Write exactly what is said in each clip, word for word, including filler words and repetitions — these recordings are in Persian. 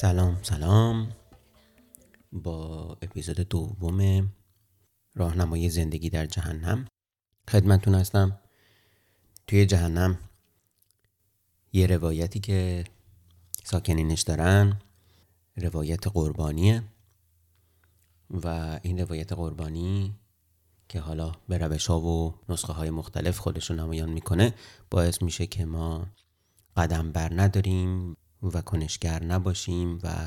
سلام سلام با اپیزود دوم راهنمای زندگی در جهنم خدمتتون هستم. توی جهنم یه روایتی که ساکنینش دارن روایت قربانیه و این روایت قربانی که حالا به روش ها و نسخه های مختلف خودش رو نمایان میکنه باعث میشه که ما قدم بر نداریم و کنشگر نباشیم و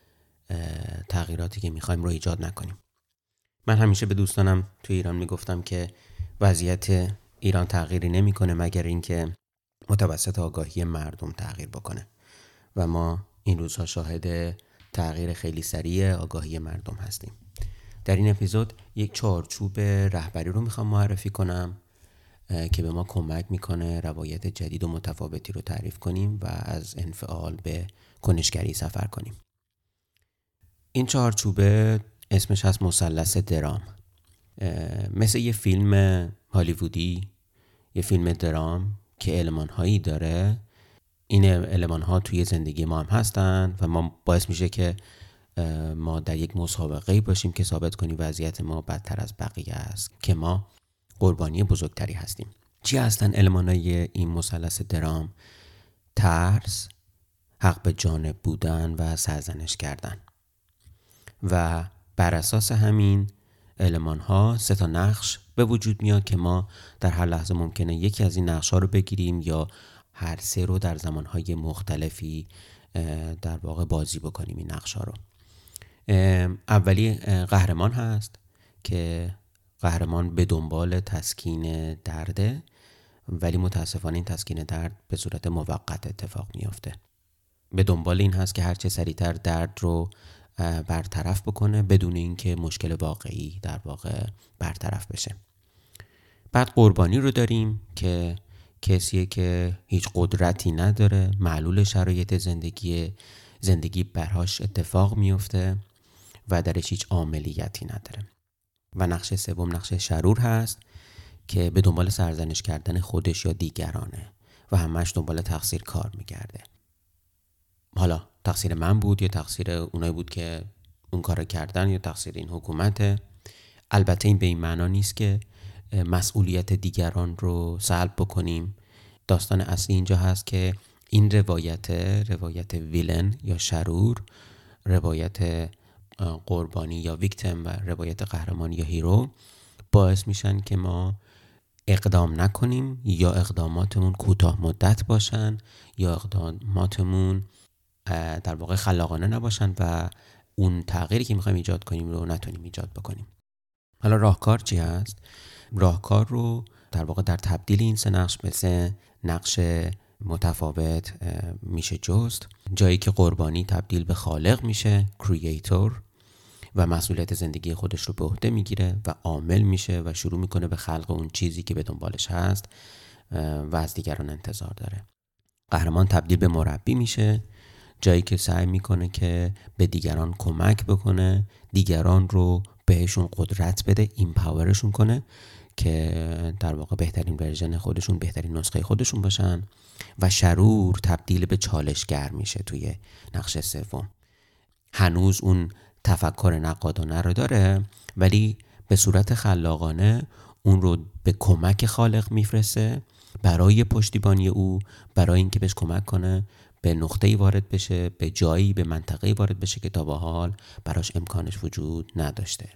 تغییراتی که میخوایم رو ایجاد نکنیم. من همیشه به دوستانم توی ایران میگفتم که وضعیت ایران تغییری نمیکنه مگر اینکه متوسط آگاهی مردم تغییر بکنه و ما این روزها شاهد تغییر خیلی سریع آگاهی مردم هستیم. در این اپیزود یک چارچوب رهبری رو میخوام معرفی کنم که به ما کمک میکنه روایت جدید و متفاوتی رو تعریف کنیم و از انفعال به کنشگری سفر کنیم. این چارچوبه اسمش هست مثلث درام. مثل یه فیلم هالیوودی، یه فیلم درام که المان‌هایی داره، این المان‌ها توی زندگی ما هم هستن و ما باعث میشه که ما در یک مسابقه باشیم که ثابت کنیم وضعیت ما بدتر از بقیه است، که ما قربانی بزرگتری هستیم. چی هستن المان‌های این مثلث درام؟ ترس، حق به جانب بودن و سرزنش کردن. و بر اساس همین المان ها سه تا نقش به وجود میاد که ما در هر لحظه ممکنه یکی از این نقش ها رو بگیریم یا هر سه رو در زمانهای مختلفی در واقع بازی بکنیم. این نقش ها رو اولی قهرمان هست که قهرمان به دنبال تسکین درده، ولی متاسفانه این تسکین درد به صورت موقت اتفاق میافته. به دنبال این هست که هرچه سریعتر درد رو برطرف بکنه بدون اینکه مشکل واقعی در واقع برطرف بشه. بعد قربانی رو داریم که کسیه که هیچ قدرتی نداره، معلول شرایط زندگی زندگی برهاش اتفاق میفته و درش هیچ عاملیتی نداره. و نقش سوم نقش شرور هست که به دنبال سرزنش کردن خودش یا دیگرانه و همش دنبال تقصیر کار میگرده. حالا تقصیر من بود یا تقصیر اونایی بود که اون کارو کردن یا تقصیر این حکومته. البته این به این معنا نیست که مسئولیت دیگران رو سلب بکنیم. داستان اصلی اینجا هست که این روایت روایت ویلن یا شرور، روایت قربانی یا ویکتیم و روایت قهرمان یا هیرو باعث میشن که ما اقدام نکنیم یا اقداماتمون کوتاه مدت باشن یا اقداماتمون در واقع خلاقانه نباشن و اون تغییری که میخوایم ایجاد کنیم رو نتونیم ایجاد بکنیم. حالا راهکار چی هست؟ راهکار رو در واقع در تبدیل این سه نقش به سه نقش متفاوت میشه جست. جایی که قربانی تبدیل به خالق میشه، کریئتور، و مسئولیت زندگی خودش رو به عهده میگیره و عامل میشه و شروع میکنه به خلق اون چیزی که به دنبالش هست و از دیگران انتظار داره. قهرمان تبدیل به مربی میشه، جایی که سعی میکنه که به دیگران کمک بکنه، دیگران رو بهشون قدرت بده، ایمپاورشون کنه که در واقع بهترین ورژن خودشون، بهترین نسخه خودشون باشن. و شرور تبدیل به چالشگر میشه توی نقش سوم. هنوز اون تفکر نقادانه رو داره ولی به صورت خلاقانه اون رو به کمک خالق میفرسته برای پشتیبانی او، برای اینکه بهش کمک کنه به نقطه‌ای وارد بشه، به جایی، به منطقه‌ای وارد بشه که تا به حال براش امکانش وجود نداشته.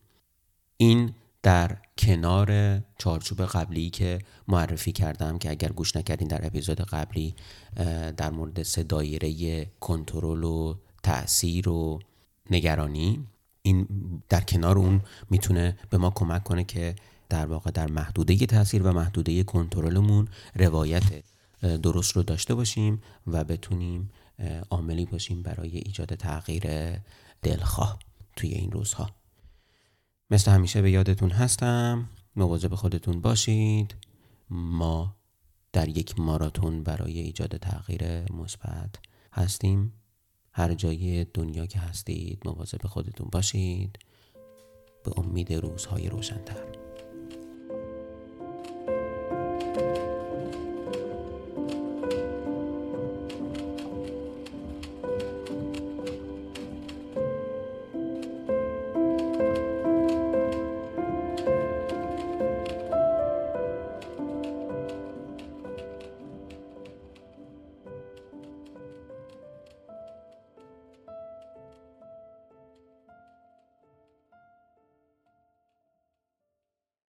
این در کنار چارچوب قبلی که معرفی کردم که اگر گوش نکردین در اپیزود قبلی در مورد سه دایره کنترل و تأثیر و نگرانی، این در کنار اون میتونه به ما کمک کنه که در واقع در محدوده تأثیر و محدوده کنترلمون روایت درست رو داشته باشیم و بتونیم عاملی باشیم برای ایجاد تغییر دلخواه توی این روزها. مثل همیشه به یادتون هستم، مواظب خودتون باشید. ما در یک ماراتون برای ایجاد تغییر مثبت هستیم. هر جای دنیا که هستید مواظب خودتون باشید، به امید روزهای روشن‌تر.